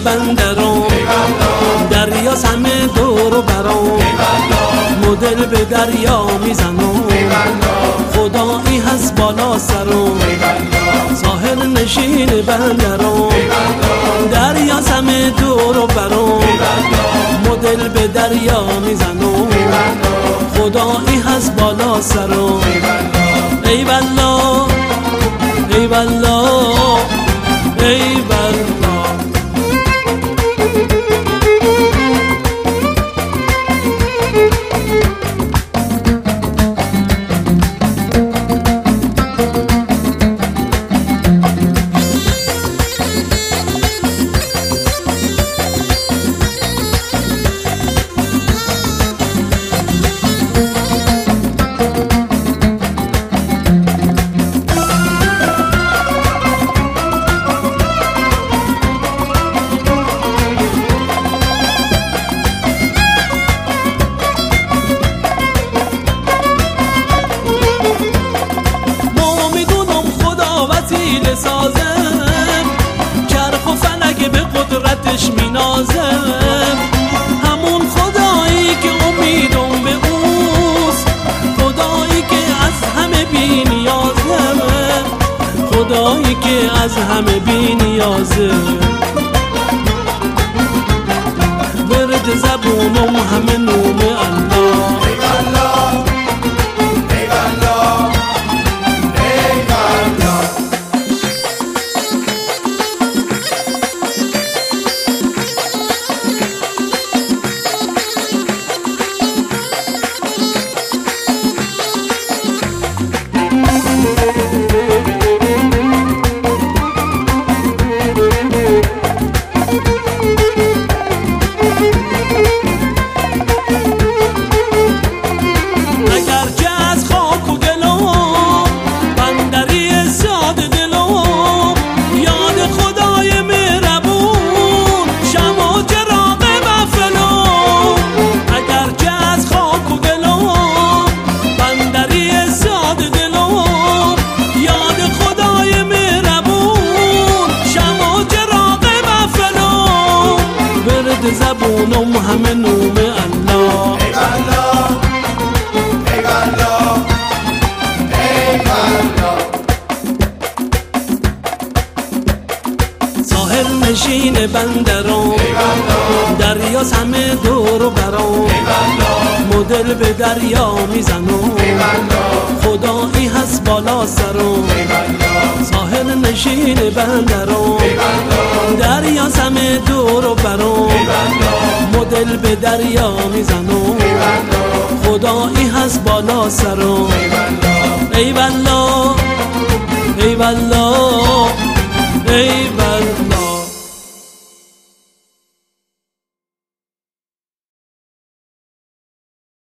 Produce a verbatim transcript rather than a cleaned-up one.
بندرم، دریا همه دور و برام، مدل به دریا میزنم، خدایی هست بالا سرم، ساحل نشین بندرم، دریا همه دور و برام، مدل به دریا میزنم، خدایی هست بالا سرم. ای والله ای والله ای والله. وسیله سازم، چرخ و فلک به قدرتش مینازم، همون خدایی که امیدم به اوست، خدایی که از همه بی نیازمه، خدایی که از همه بی نیازه. ورد زبونم همه نوم الله. زبونم همه نوم الله. ای والله ای والله ای والله. ساحل نشین بندرم، دریا همه دور و برام، مدل به دریا میزنم، خدایی هست بالا سرم، ساحل نشین بندرم، دریا همه دور و برام، مدل به دریا میزنم، خدایی هست بالا سرم.